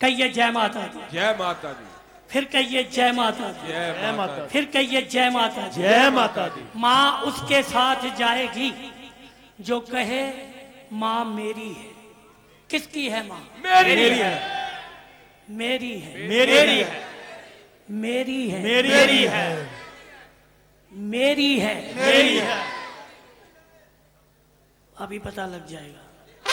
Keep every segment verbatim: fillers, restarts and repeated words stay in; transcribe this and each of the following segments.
कहिए जय माता दी। जय माता दी। फिर कहिए जय माता दी। जय माता। फिर कहिए जय माता दी। जय माता दी। माँ उसके साथ जाएगी जो कहे माँ मेरी है। किसकी है माँ? मेरी है। मेरी है। मेरी है। मेरी है। मेरी है। मेरी है। मेरी है। अभी पता लग जाएगा।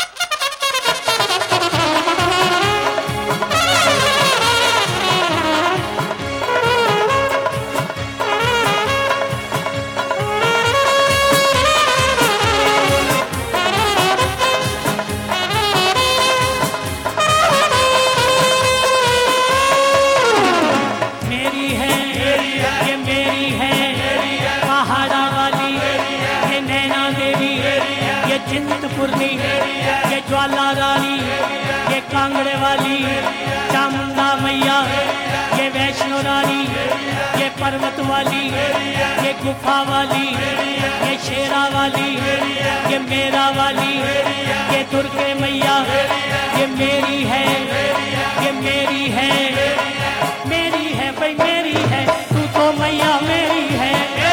चिंतपूर्णी, ये ज्वाला रानी, ये कांगड़े वाली चामुंडा मैया, ये वैष्णो रानी, ये पर्वत वाली, ये गुफा वाली, ये शेरा वाली, ये मेरा वाली, ये दुर्गे मैया, ये मेरी है, ये मेरी है, मेरी है भाई मेरी है, तू तो मैया मेरी है।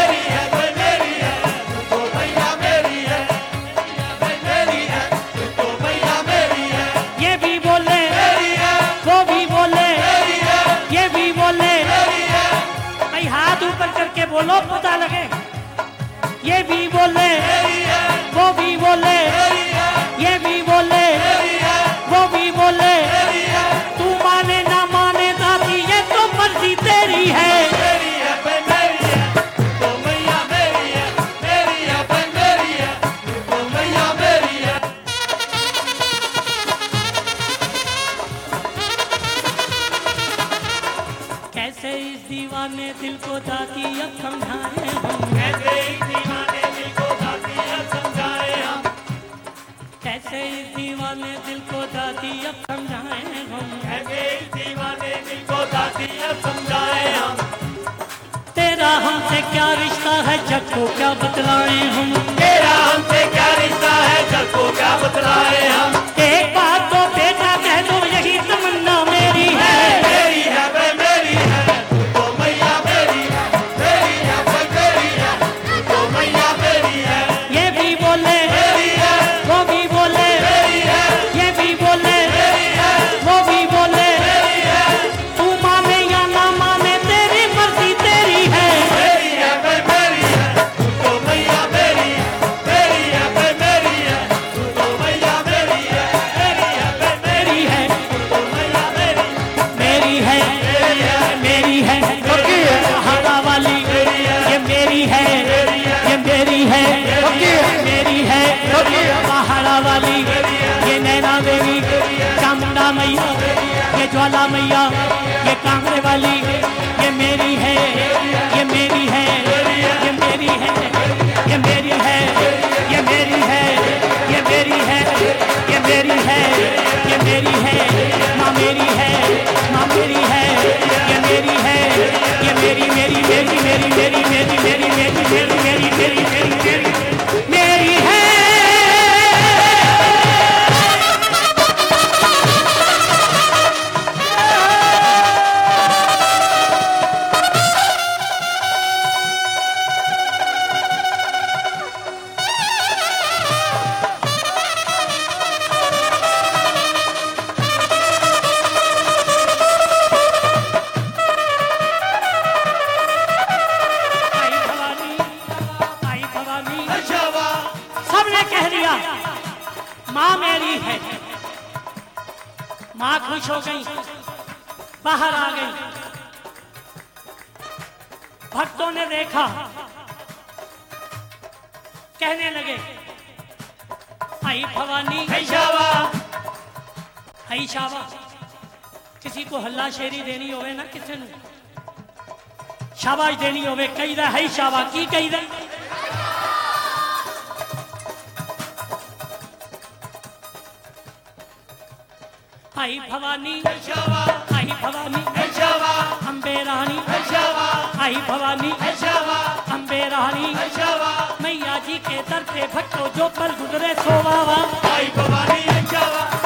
बोलो पता लगे। ये भी बोले वो भी बोले, ये भी बोले वो भी बोले, तू माने ना माने दादी ये तो मर्जी तेरी है। मेरी है भाई मेरी है, तो मैया मेरी है। मेरी है भाई मेरी है, तो मैया मेरी है। कैसे इस दीवाने दिल को दादी अब समझाए हम। कैसे इस दीवाने दिल को दादी अब समझाए हम। कैसे इस दीवाने दिल को दादी अब समझाए हम। कैसे इस दीवाने दिल को दादी अब समझाए हम। तेरा हमसे क्या रिश्ता है जग को क्या बतलाए हम। तेरा हमसे क्या रिश्ता है जग को क्या बतलाए हम। एक बात तो बेटा कह दो यही तमन्ना मेरी है। मेरी है भाई मेरी है, पहाड़ा वाली, ये नैना देवी, चामुंडा मैया, ये ज्वाला मैया, ये कांगड़े वाली, ये मेरी है, ये मेरी है, ये मेरी है, ये मेरी है, ये मेरी है, ये मेरी है, ये मेरी है, ये मेरी है, माँ मेरी है, माँ मेरी है, ये मेरी है, ये मेरी मेरी मेरी मेरी मेरी मेरी मेरी मेरी मेरी मेरी मेरी मेरी मेरी मेरी है। माँ मेरी है। माँ खुश हो गई, बाहर आ गई। भक्तों ने देखा, कहने लगे आई भवानी आई शावा, आई शावा। किसी को हल्ला शेरी देनी होवे ना, किसी ने शाबाश देनी होवे, कही दे आई शावा की कही दे। आई भवानी आई भवानी अम्बे रानी, आई भवानी अम्बे रानी, मैया जी के दर पे भक्तों जो पल गुजरे सोवावा। आई भवानी